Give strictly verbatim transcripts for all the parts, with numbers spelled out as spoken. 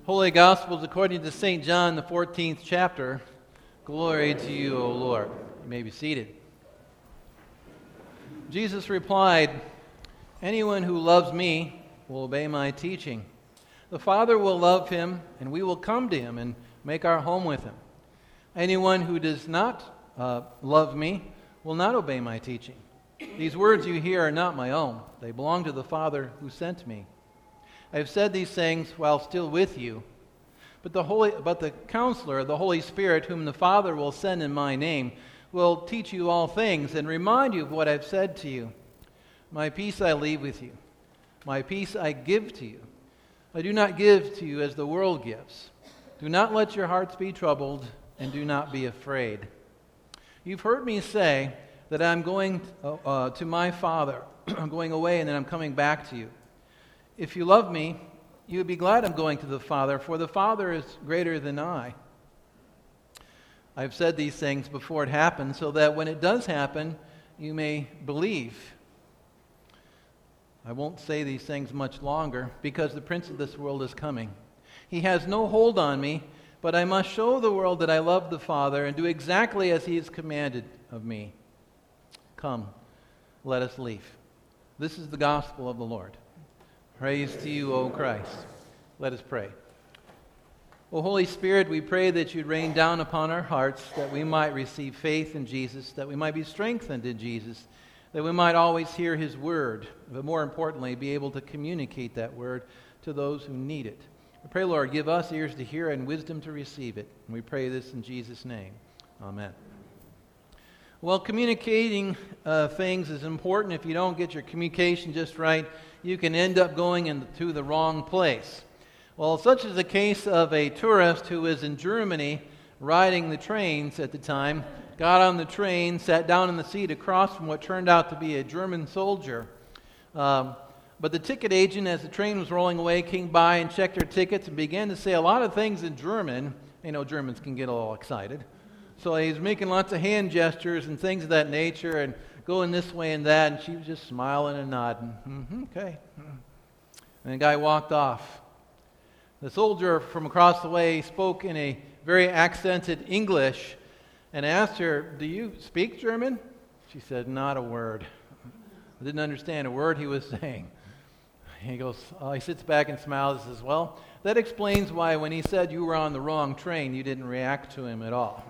Holy Gospels according to Saint John, the fourteenth chapter. Glory to you, O Lord. You may be seated. Jesus replied, "Anyone who loves me will obey my teaching. The Father will love him, and we will come to him and make our home with him. Anyone who does not uh, love me will not obey my teaching. These words you hear are not my own. They belong to the Father who sent me. I have said these things while still with you, but the Holy, but the Counselor, the Holy Spirit, whom the Father will send in my name, will teach you all things and remind you of what I've said to you. My peace I leave with you. My peace I give to you. I do not give to you as the world gives. Do not let your hearts be troubled, and do not be afraid. You've heard me say that I'm going uh, uh, to my Father. I'm going away, and then I'm coming back to you. If you love me, you would be glad I'm going to the Father, for the Father is greater than I. I've said these things before it happens, so that when it does happen, you may believe. I won't say these things much longer, because the prince of this world is coming. He has no hold on me, but I must show the world that I love the Father and do exactly as he has commanded of me. Come, let us leave. This is the gospel of the Lord. Praise to you, O Christ. Let us pray. O Holy Spirit, we pray that you'd rain down upon our hearts, that we might receive faith in Jesus, that we might be strengthened in Jesus, that we might always hear his word, but more importantly, be able to communicate that word to those who need it. We pray, Lord, give us ears to hear and wisdom to receive it. And we pray this in Jesus' name. Amen. Well, communicating uh, things is important. If you don't get your communication just right, you can end up going into the wrong place. Well, such is the case of a tourist who was in Germany riding the trains at the time, got on the train, sat down in the seat across from what turned out to be a German soldier. Um, but the ticket agent, as the train was rolling away, came by and checked her tickets and began to say a lot of things in German. You know, Germans can get a little excited. So he was making lots of hand gestures and things of that nature and going this way and that, and she was just smiling and nodding. Mm-hmm, okay. And the guy walked off. The soldier from across the way spoke in a very accented English and asked her, "Do you speak German?" She said, "Not a word." I didn't understand a word he was saying. He goes, oh, he sits back and smiles and says, "Well, that explains why when he said you were on the wrong train, you didn't react to him at all."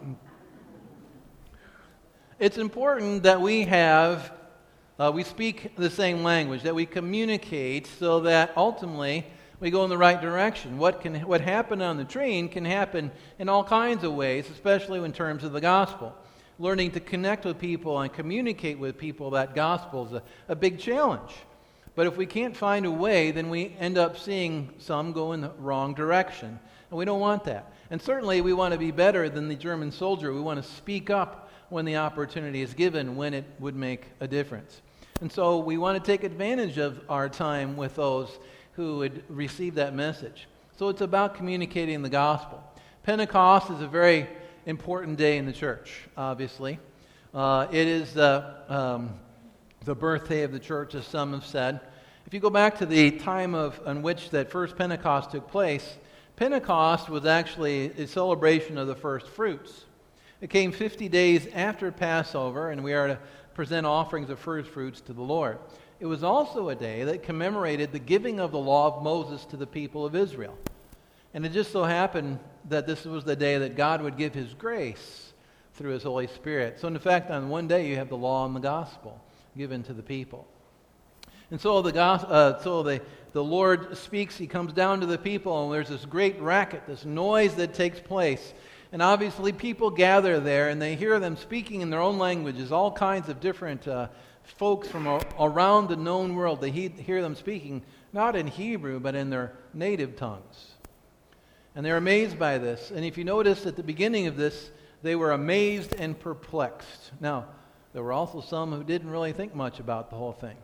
It's important that we have, uh, we speak the same language, that we communicate so that ultimately we go in the right direction. What can what happened on the train can happen in all kinds of ways, especially in terms of the gospel. Learning to connect with people and communicate with people that gospel is a, a big challenge. But if we can't find a way, then we end up seeing some go in the wrong direction. And we don't want that. And certainly we want to be better than the German soldier. We want to speak up when the opportunity is given, when it would make a difference. And so we want to take advantage of our time with those who would receive that message. So it's about communicating the gospel. Pentecost is a very important day in the church, obviously. Uh, it is the, um, the birthday of the church, as some have said. If you go back to the time of on which that first Pentecost took place, Pentecost was actually a celebration of the first fruits. It came fifty days after Passover, and we are to present offerings of first fruits to the Lord. It was also a day that commemorated the giving of the law of Moses to the people of Israel. And it just so happened that this was the day that God would give his grace through his Holy Spirit. So in fact, on one day you have the law and the gospel given to the people. And so the uh, so the, the Lord speaks, he comes down to the people, and there's this great racket, this noise that takes place. And obviously people gather there, and they hear them speaking in their own languages, all kinds of different uh, folks from a, around the known world. They he, hear them speaking, not in Hebrew, but in their native tongues. And they're amazed by this. And if you notice at the beginning of this, they were amazed and perplexed. Now, there were also some who didn't really think much about the whole thing.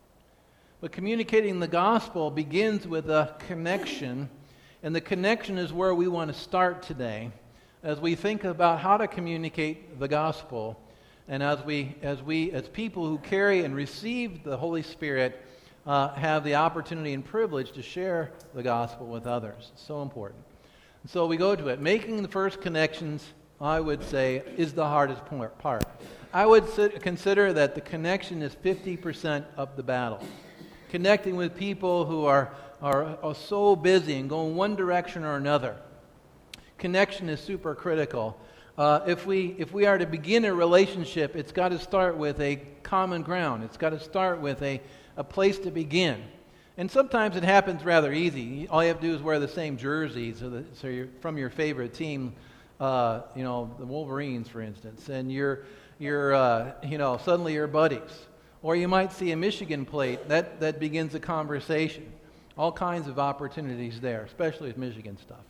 But communicating the gospel begins with a connection, and the connection is where we want to start today as we think about how to communicate the gospel, and as we, as we, as people who carry and receive the Holy Spirit, uh, have the opportunity and privilege to share the gospel with others. It's so important. And so we go to it. Making the first connections, I would say, is the hardest part. I would consider that the connection is fifty percent of the battle. Connecting with people who are, are, are so busy and going one direction or another. Connection is super critical. Uh, if we if we are to begin a relationship, it's got to start with a common ground. It's got to start with a, a place to begin. And sometimes it happens rather easy. All you have to do is wear the same jerseys, so, the, so you're from your favorite team, uh, you know, the Wolverines, for instance, and you're you're uh, you know suddenly you're buddies. Or you might see a Michigan plate that that begins a conversation. All kinds of opportunities there, especially with Michigan stuff.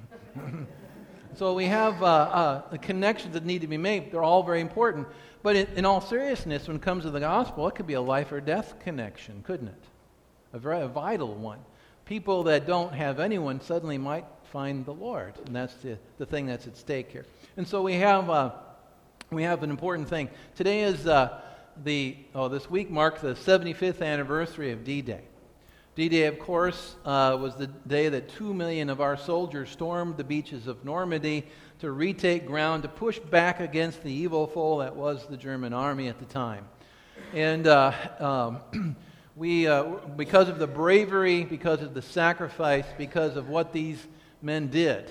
So we have uh, uh, the connections that need to be made. They're all very important. But in, in all seriousness, when it comes to the gospel, it could be a life or death connection, couldn't it? A very a vital one. People that don't have anyone suddenly might find the Lord, and that's the, the thing that's at stake here. And so we have uh, we have an important thing. Today is uh, the oh this week marks the seventy-fifth anniversary of D-Day. D-Day, of course, uh, was the day that two million of our soldiers stormed the beaches of Normandy to retake ground, to push back against the evil foe that was the German army at the time. And uh, um, we, uh, because of the bravery, because of the sacrifice, because of what these men did,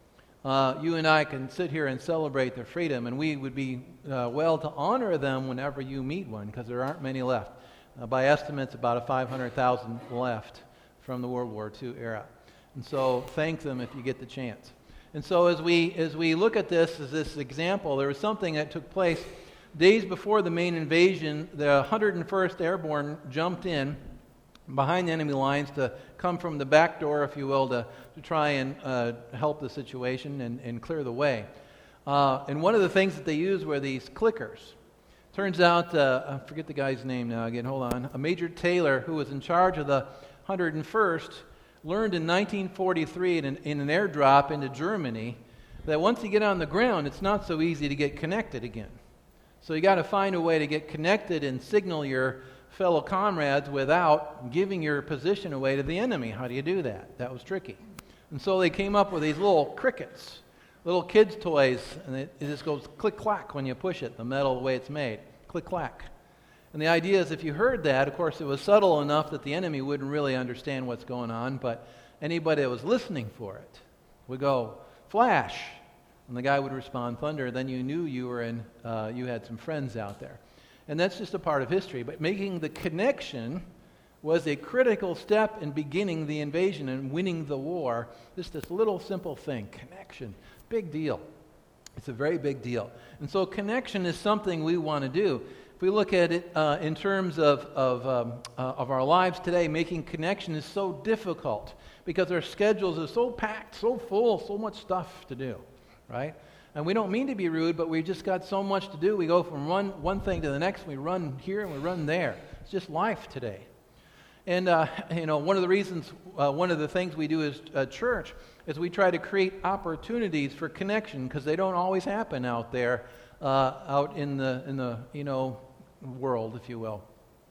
uh, you and I can sit here and celebrate their freedom, and we would be uh, well to honor them whenever you meet one, because there aren't many left. Uh, by estimates, about a five hundred thousand left from the World War Two era. And so thank them if you get the chance. And so as we as we look at this as this example, there was something that took place days before the main invasion. The one hundred first Airborne jumped in behind the enemy lines to come from the back door, if you will, to, to try and uh, help the situation and, and clear the way. Uh, and one of the things that they used were these clickers. Turns out, uh, I forget the guy's name now again, hold on. A Major Taylor, who was in charge of the one hundred first, learned in nineteen forty-three in an, in an airdrop into Germany that once you get on the ground, it's not so easy to get connected again. So you got to find a way to get connected and signal your fellow comrades without giving your position away to the enemy. How do you do that? That was tricky. And so they came up with these little crickets. Little kids' toys, and it, it just goes click-clack when you push it, the metal, the way it's made. Click-clack. And the idea is if you heard that, of course, it was subtle enough that the enemy wouldn't really understand what's going on, but anybody that was listening for it would go, flash, and the guy would respond, thunder. Then you knew you were in, uh, you had some friends out there. And that's just a part of history. But making the connection was a critical step in beginning the invasion and winning the war. Just this little simple thing, connection. Big deal. It's a very big deal. And so connection is something we want to do. If we look at it uh, in terms of of, um, uh, of our lives today, making connection is so difficult because our schedules are so packed, so full, so much stuff to do, right? And we don't mean to be rude, but we've just got so much to do. We go from one, one thing to the next. We run here and we run there. It's just life today. And, uh, you know, one of the reasons, uh, one of the things we do as a church is we try to create opportunities for connection because they don't always happen out there, uh, out in the, in the, you know, world, if you will.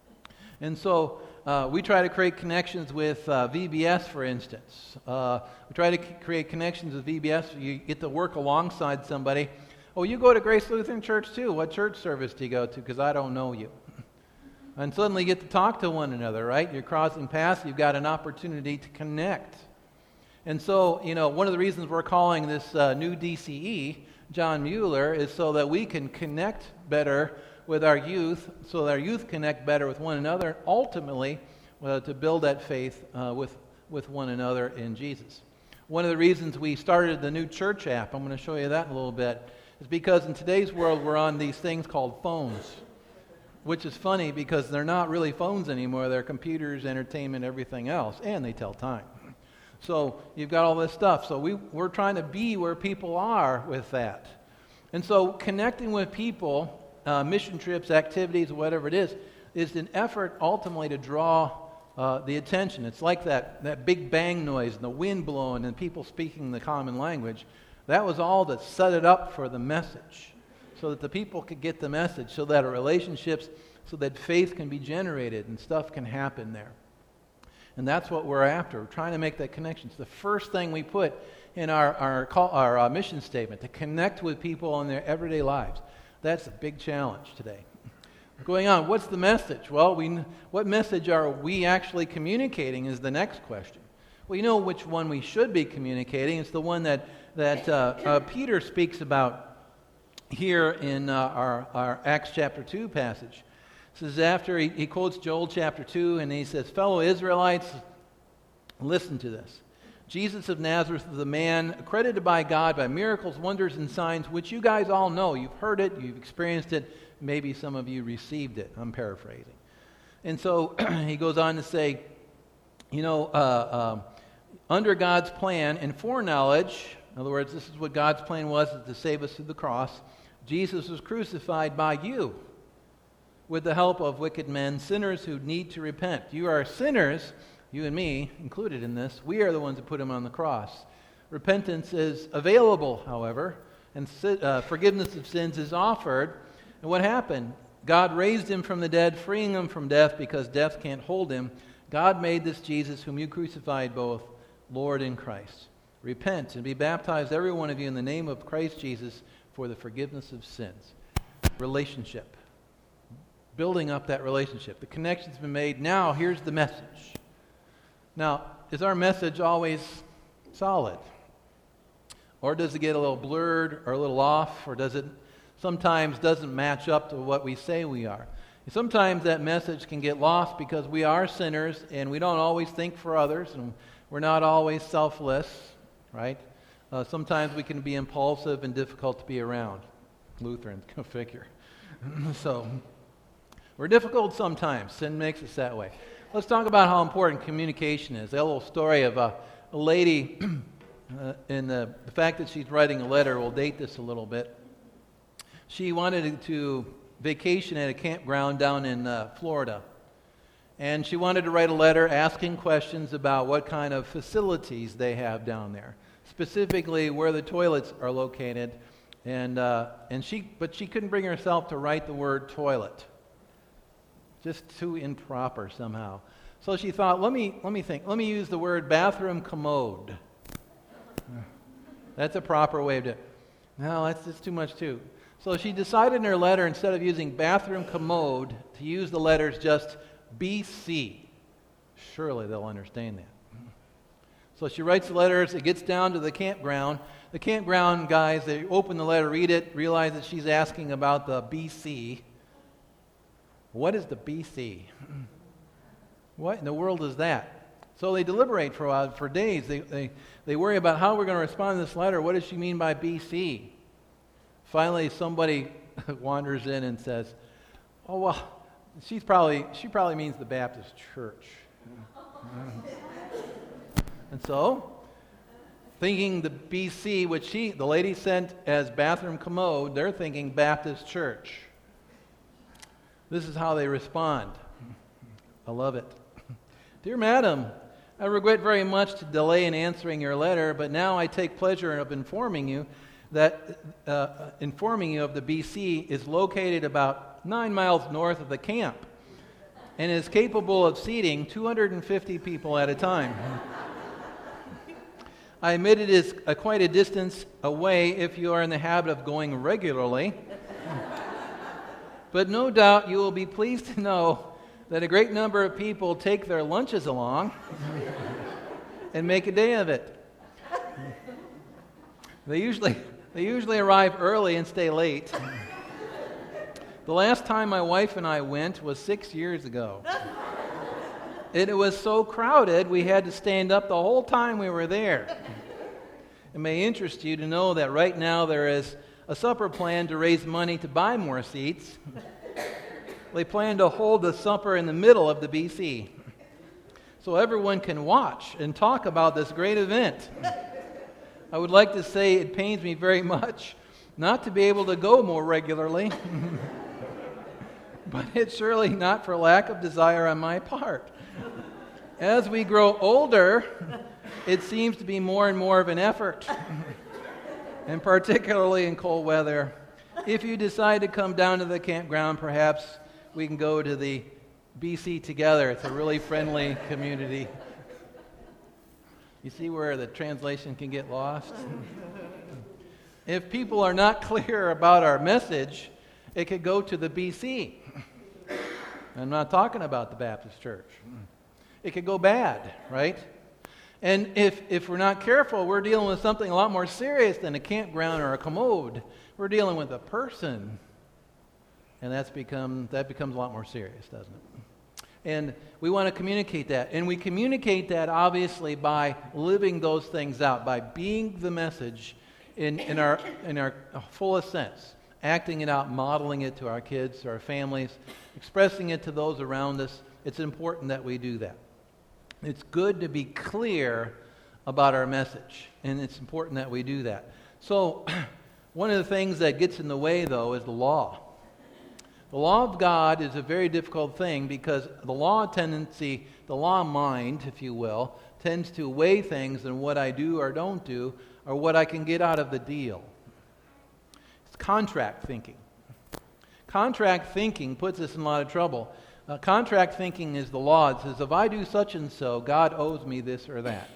And so uh, we try to create connections with uh, V B S, for instance. Uh, we try to c- create connections with V B S. You get to work alongside somebody. Oh, you go to Grace Lutheran Church too. What church service do you go to? Because I don't know you. And suddenly you get to talk to one another, right? You're crossing paths. You've got an opportunity to connect. And so, you know, one of the reasons we're calling this uh, new D C E, John Mueller, is so that we can connect better with our youth, so that our youth connect better with one another, and ultimately uh, to build that faith uh, with, with one another in Jesus. One of the reasons we started the new church app, I'm going to show you that in a little bit, is because in today's world we're on these things called phones. Which is funny because they're not really phones anymore. They're computers, entertainment, everything else, and they tell time. So you've got all this stuff. So we, we're trying to be where people are with that. And so connecting with people, uh, mission trips, activities, whatever it is, is an effort ultimately to draw uh, the attention. It's like that, that big bang noise and the wind blowing and people speaking the common language. That was all to set it up for the message, so that the people could get the message, so that our relationships so that faith can be generated and stuff can happen there. And that's what we're after. We're trying to make that connection. It's the first thing we put in our, our, call, our uh, mission statement, to connect with people in their everyday lives. That's a big challenge today. Going on, what's the message? Well, we, what message are we actually communicating is the next question. Well, you know which one we should be communicating. It's the one that, that uh, uh, Peter speaks about here in uh, our, our Acts chapter two passage. It says after he, he quotes Joel chapter two, and he says, "Fellow Israelites, listen to this. Jesus of Nazareth is a man accredited by God by miracles, wonders, and signs, which you guys all know. You've heard it, you've experienced it, maybe some of you received it." I'm paraphrasing. And so he goes on to say, you know, uh, uh, under God's plan and foreknowledge, in other words, this is what God's plan was, is to save us through the cross, Jesus was crucified by you with the help of wicked men, sinners who need to repent. You are sinners, you and me included in this. We are the ones who put him on the cross. Repentance is available, however, and uh, forgiveness of sins is offered. And what happened? God raised him from the dead, freeing him from death because death can't hold him. God made this Jesus, whom you crucified, both Lord and Christ. Repent and be baptized, every one of you, in the name of Christ Jesus for the forgiveness of sins. Relationship. Building up that relationship. The connection's been made. Now, here's the message. Now, is our message always solid? Or does it get a little blurred or a little off? Or does it sometimes doesn't match up to what we say we are? Sometimes that message can get lost because we are sinners and we don't always think for others and we're not always selfless, right? Uh, sometimes we can be impulsive and difficult to be around. Lutherans, go figure. So, we're difficult sometimes. Sin makes us that way. Let's talk about how important communication is. A little story of a, a lady, uh, and the, the fact that she's writing a letter will date this a little bit. She wanted to vacation at a campground down in uh, Florida. And she wanted to write a letter asking questions about what kind of facilities they have down there, specifically where the toilets are located. And uh, and she, but she couldn't bring herself to write the word toilet. Just too improper somehow. So she thought, let me let me think. Let me use the word bathroom commode. That's a proper way of doing it. No, that's just too much too. So she decided in her letter, instead of using bathroom commode, to use the letters just B C. Surely they'll understand that. So she writes the letters. It gets down to the campground. The campground guys, they open the letter, read it, realize that she's asking about the B C. What is the B C? What in the world is that? So they deliberate for a while, for days. They, they, they worry about how we're going to respond to this letter. What does she mean by B C? Finally, somebody wanders in and says, "Oh, well, she's probably she probably means the Baptist church." And so, thinking the B C, which she, the lady sent as bathroom commode, they're thinking Baptist church. This is how they respond. I love it. "Dear Madam, I regret very much to delay in answering your letter, but now I take pleasure in informing you that uh, informing you of the B C is located about nine miles north of the camp and is capable of seating two hundred fifty people at a time. I admit it is a quite a distance away if you are in the habit of going regularly, but no doubt you will be pleased to know that a great number of people take their lunches along and make a day of it. They usually they usually arrive early and stay late. The last time my wife and I went was six years ago. And it was so crowded we had to stand up the whole time we were there. It may interest you to know that right now there is a supper plan to raise money to buy more seats. They plan to hold the supper in the middle of the B C, so everyone can watch and talk about this great event. I would like to say it pains me very much not to be able to go more regularly, but it's surely not for lack of desire on my part. As we grow older, it seems to be more and more of an effort, and particularly in cold weather. If you decide to come down to the campground, perhaps we can go to the B C together. It's a really friendly community. You see where the translation can get lost? If people are not clear about our message, it could go to the B C. I'm not talking about the Baptist church. It could go bad, right? And if, if we're not careful, we're dealing with something a lot more serious than a campground or a commode. We're dealing with a person. And that's become that becomes a lot more serious, doesn't it? And we want to communicate that. And we communicate that, obviously, by living those things out, by being the message in, in our in our fullest sense, acting it out, modeling it to our kids, to our families, expressing it to those around us. It's important that we do that. It's good to be clear about our message, and it's important that we do that. So, one of the things that gets in the way, though, is the law. The law of God is a very difficult thing because the law tendency, the law mind, if you will, tends to weigh things in what I do or don't do, or what I can get out of the deal. It's contract thinking. Contract thinking puts us in a lot of trouble. Uh, contract thinking is the law. It says, if I do such and so, God owes me this or that.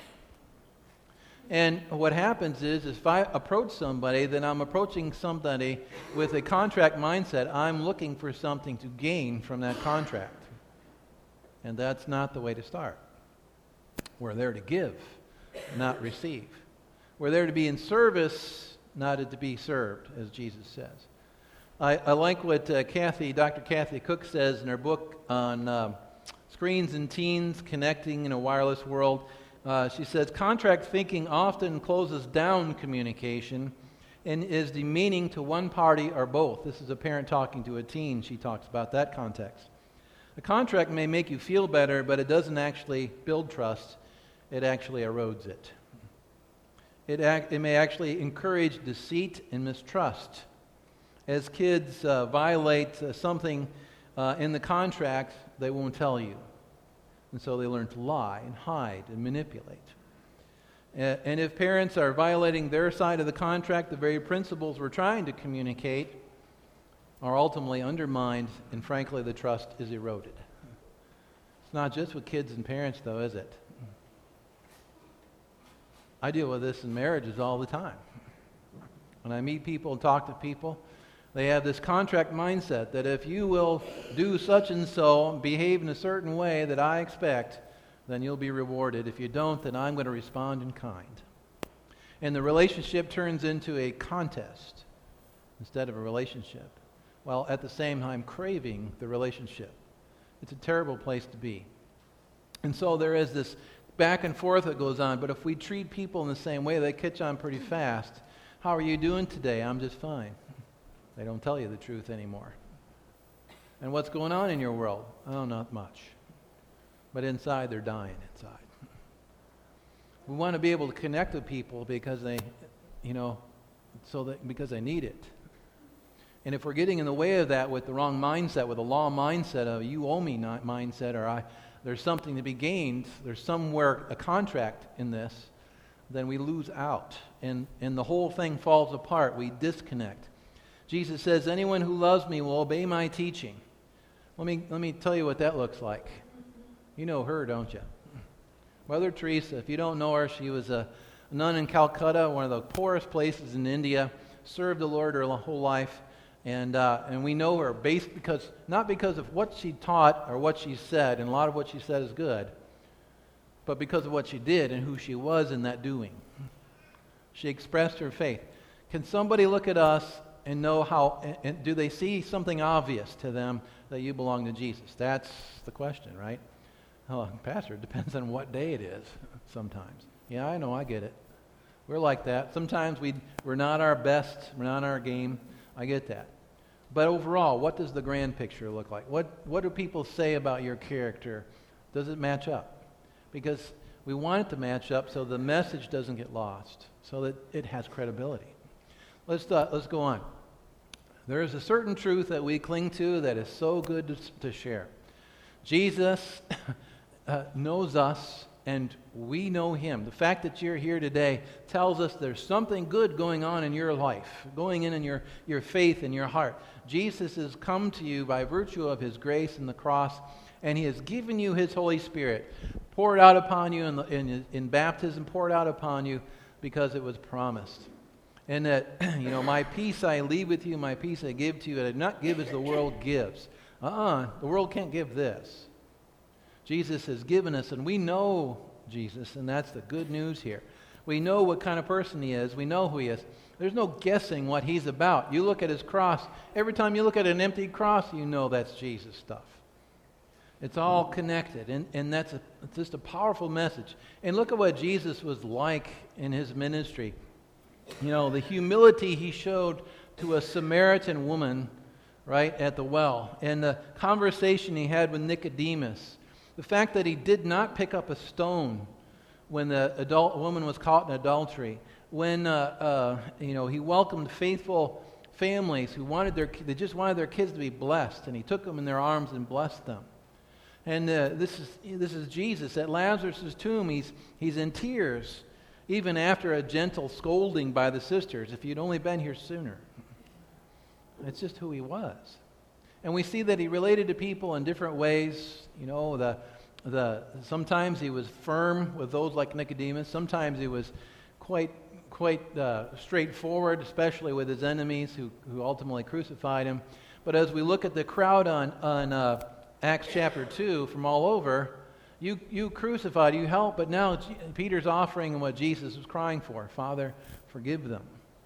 And what happens is, if I approach somebody, then I'm approaching somebody with a contract mindset. I'm looking for something to gain from that contract. And that's not the way to start. We're there to give, not receive. We're there to be in service, not to be served, as Jesus says. I, I like what uh, Kathy, Doctor Kathy Cook says in her book on uh, Screens and Teens, Connecting in a Wireless World. Uh, she says, contract thinking often closes down communication and is demeaning to one party or both. This is a parent talking to a teen. She talks about that context. A contract may make you feel better, but it doesn't actually build trust. It actually erodes it. It, act, it may actually encourage deceit and mistrust. As kids uh, violate uh, something uh, in the contract, they won't tell you. And so they learn to lie and hide and manipulate. Uh, and if parents are violating their side of the contract, the very principles we're trying to communicate are ultimately undermined, and frankly, the trust is eroded. It's not just with kids and parents, though, is it? I deal with this in marriages all the time. When I meet people and talk to people, they have this contract mindset that if you will do such and so, behave in a certain way that I expect, then you'll be rewarded. If you don't, then I'm going to respond in kind. And the relationship turns into a contest instead of a relationship, while at the same time craving the relationship. It's a terrible place to be. And so there is this back and forth that goes on, but if we treat people in the same way, they catch on pretty fast. How are you doing today? I'm just fine. They don't tell you the truth anymore. And what's going on in your world? Oh, not much. But inside, they're dying inside. We want to be able to connect with people because they, you know, so that because they need it. And if we're getting in the way of that with the wrong mindset, with a law mindset of you owe me not mindset, or I, there's something to be gained, there's somewhere a contract in this, then we lose out. And, and the whole thing falls apart. We disconnect. Jesus says, anyone who loves me will obey my teaching. Let me, let me tell you what that looks like. You know her, don't you? Mother Teresa, if you don't know her, she was a nun in Calcutta, one of the poorest places in India, served the Lord her whole life, and uh, and we know her based because not because of what she taught or what she said, and a lot of what she said is good, but because of what she did and who she was in that doing. She expressed her faith. Can somebody look at us and know how, and, and do they see something obvious to them that you belong to Jesus? That's the question, right? Oh, Pastor, it depends on what day it is sometimes. Yeah, I know, I get it. We're like that. Sometimes we, we're not our best, we're not our game. I get that. But overall, what does the grand picture look like? What, what do people say about your character? Does it match up? Because we want it to match up so the message doesn't get lost, so that it has credibility. Let's, uh, let's go on. There is a certain truth that we cling to that is so good to, to share. Jesus uh, knows us and we know Him. The fact that you're here today tells us there's something good going on in your life, going in in your, your faith and your heart. Jesus has come to you by virtue of His grace and the cross, and He has given you His Holy Spirit, poured out upon you in, the, in, in baptism, poured out upon you because it was promised. And that, you know, my peace I leave with you, my peace I give to you, and I do not give as the world gives. Uh-uh, the world can't give this. Jesus has given us, and we know Jesus, and that's the good news here. We know what kind of person He is. We know who He is. There's no guessing what He's about. You look at His cross. Every time you look at an empty cross, you know that's Jesus stuff. It's all connected, and, and that's a, it's just a powerful message. And look at what Jesus was like in His ministry. You know, the humility He showed to a Samaritan woman, right, at the well, and the conversation He had with Nicodemus. The fact that He did not pick up a stone when the adult woman was caught in adultery. When uh, uh, you know He welcomed faithful families who wanted their they just wanted their kids to be blessed, and He took them in their arms and blessed them. And uh, this is this is Jesus at Lazarus' tomb. He's he's in tears, even after a gentle scolding by the sisters. If you'd only been here sooner. It's just who He was. And we see that He related to people in different ways. You know, the the sometimes He was firm with those like Nicodemus. Sometimes He was quite quite uh, straightforward, especially with His enemies who who ultimately crucified Him. But as we look at the crowd on on uh, Acts chapter two from all over, you you crucified, you helped, but now G- Peter's offering what Jesus was crying for. Father, forgive them.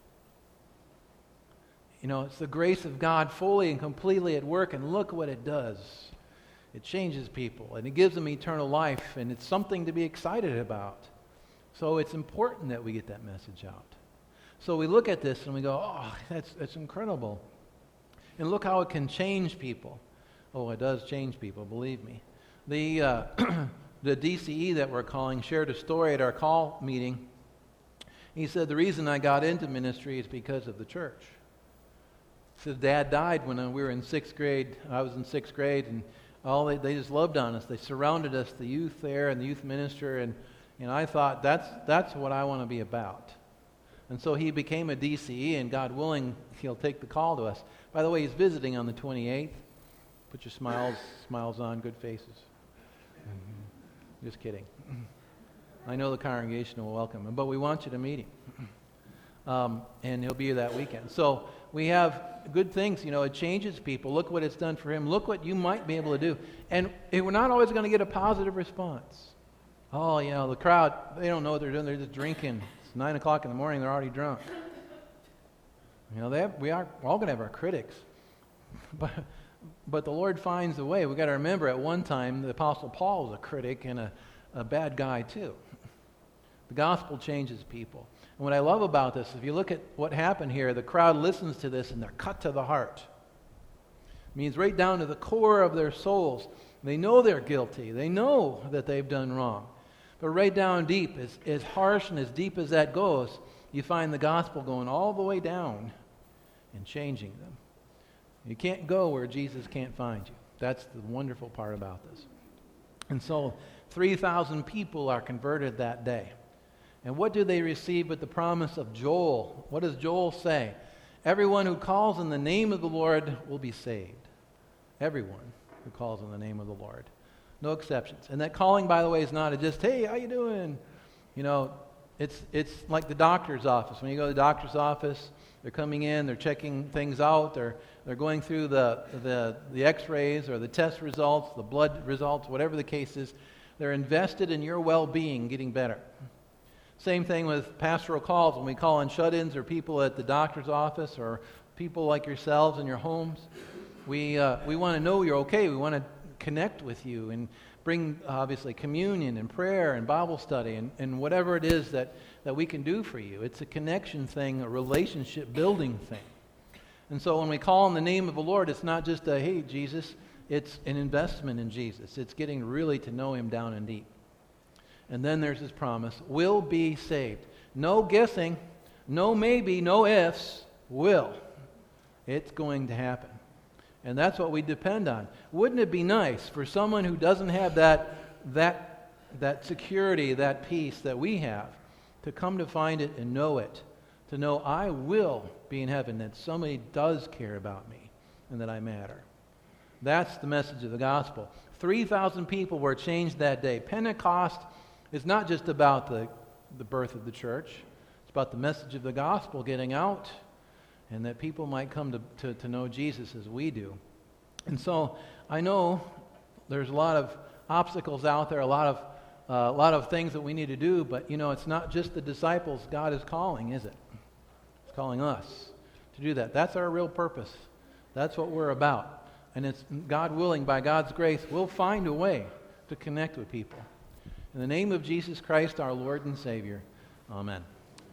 You know, it's the grace of God fully and completely at work, and look what it does. It changes people, and it gives them eternal life, and it's something to be excited about. So it's important that we get that message out. So we look at this and we go, oh, that's that's incredible. And look how it can change people. Oh, it does change people, believe me. The uh, the D C E that we're calling shared a story at our call meeting. He said, the reason I got into ministry is because of the church. His dad died when we were in sixth grade. I was in sixth grade, and all they, they just loved on us. They surrounded us, the youth there and the youth minister, and you know, I thought that's that's what I want to be about. And so he became a D C E, and God willing, he'll take the call to us. By the way, he's visiting on the twenty-eighth. Put your smiles smiles on, good faces. Mm-hmm. Just kidding. I know the congregation will welcome him, but we want you to meet him. Um, and he'll be here that weekend. So we have good things. You know, it changes people. Look what it's done for him. Look what you might be able to do. And we're not always going to get a positive response. Oh, you know, the crowd, they don't know what they're doing. They're just drinking. It's nine o'clock in the morning. They're already drunk. You know, they have, we are we're all going to have our critics. But but the Lord finds a way. We've got to remember at one time the Apostle Paul was a critic and a, a bad guy too. The gospel changes people. And what I love about this, if you look at what happened here, the crowd listens to this and they're cut to the heart. It means right down to the core of their souls. They know they're guilty. They know that they've done wrong. But right down deep, as, as harsh and as deep as that goes, you find the gospel going all the way down and changing them. You can't go where Jesus can't find you. That's the wonderful part about this. And so three thousand people are converted that day. And what do they receive with the promise of Joel? What does Joel say? Everyone who calls in the name of the Lord will be saved. Everyone who calls in the name of the Lord. No exceptions. And that calling, by the way, is not a just, hey, how you doing? You know, it's it's like the doctor's office. When you go to the doctor's office, they're coming in, they're checking things out, they're they're going through the the, the x-rays or the test results, the blood results, whatever the case is. They're invested in your well-being getting better. Same thing with pastoral calls. When we call on shut-ins or people at the doctor's office or people like yourselves in your homes, we uh, we want to know you're okay. We want to connect with you and bring, obviously, communion and prayer and Bible study and, and whatever it is that, that we can do for you. It's a connection thing, a relationship-building thing. And so when we call on the name of the Lord, it's not just a, hey, Jesus, it's an investment in Jesus. It's getting really to know Him down and deep. And then there's His promise, will be saved. No guessing, no maybe, no ifs, will. It's going to happen. And that's what we depend on. Wouldn't it be nice for someone who doesn't have that, that that security, that peace that we have, to come to find it and know it, to know I will be in heaven, that somebody does care about me and that I matter. That's the message of the gospel. three thousand people were changed that day. Pentecost is not just about the, the birth of the church. It's about the message of the gospel getting out and that people might come to, to, to know Jesus as we do. And so I know there's a lot of obstacles out there, a lot of uh, a lot of things that we need to do, but you know, it's not just the disciples God is calling, is it? It's calling us to do that. That's our real purpose. That's what we're about. And it's God willing, by God's grace, we'll find a way to connect with people. In the name of Jesus Christ, our Lord and Savior, amen.